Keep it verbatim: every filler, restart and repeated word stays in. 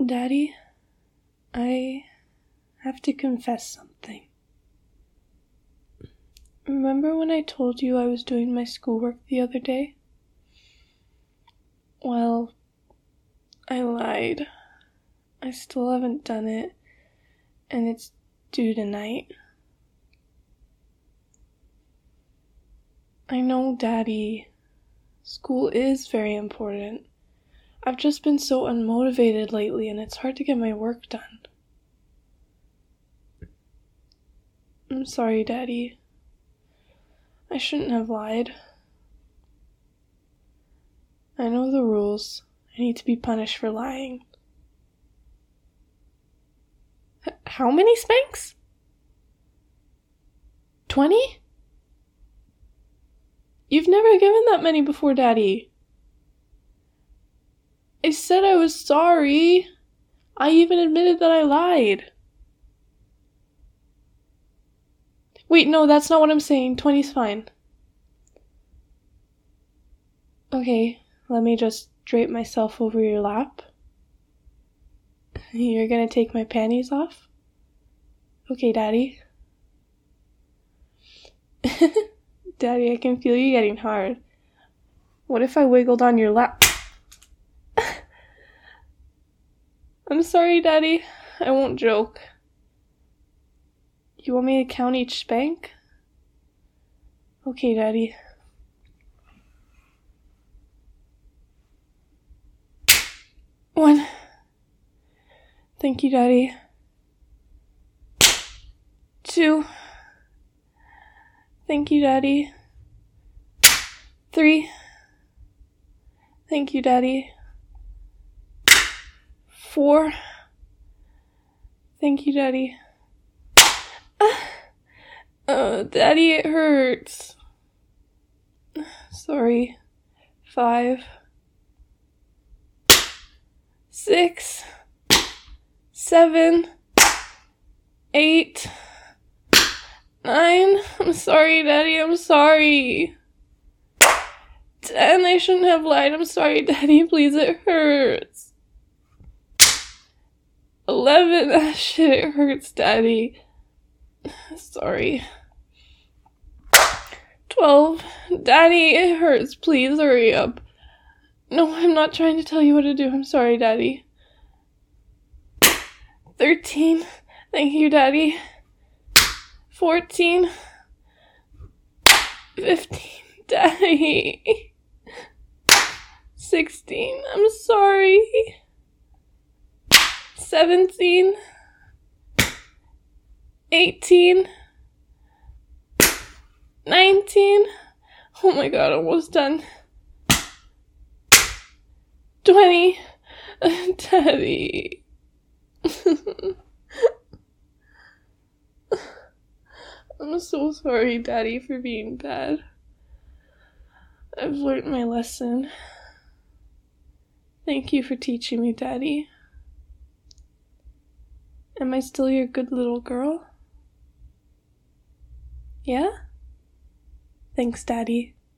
Daddy, I have to confess something. Remember when I told you I was doing my schoolwork the other day? Well, I lied. I still haven't done it, and it's due tonight. I know, Daddy. School is very important. I've just been so unmotivated lately, and it's hard to get my work done. I'm sorry, Daddy. I shouldn't have lied. I know the rules. I need to be punished for lying. H- how many spanks? Twenty? You've never given that many before, Daddy. I said I was sorry. I even admitted that I lied. Wait, no, that's not what I'm saying. twenty's fine. Okay, let me just drape myself over your lap. You're gonna take my panties off? Okay, Daddy. Daddy, I can feel you getting hard. What if I wiggled on your lap? I'm sorry, Daddy. I won't joke. You want me to count each spank? Okay, Daddy. One. Thank you, Daddy. Two. Thank you, Daddy. Three. Thank you, Daddy. Four. Thank you, Daddy. Oh, Daddy, it hurts. Sorry. Five. Six. Seven. Eight. Nine. I'm sorry, Daddy, I'm sorry. Ten. I shouldn't have lied. I'm sorry, Daddy. Please, it hurts. Eleven. Ah, shit, it hurts, Daddy. Sorry. Twelve. Daddy, it hurts. Please, hurry up. No, I'm not trying to tell you what to do. I'm sorry, Daddy. Thirteen. Thank you, Daddy. Fourteen. Fifteen. Daddy. Sixteen. I'm sorry. Seventeen. Eighteen. Nineteen. Oh my god, almost done. Twenty. Daddy. I'm so sorry, Daddy, for being bad. I've learned my lesson. Thank you for teaching me, Daddy. Am I still your good little girl? Yeah? Thanks, Daddy.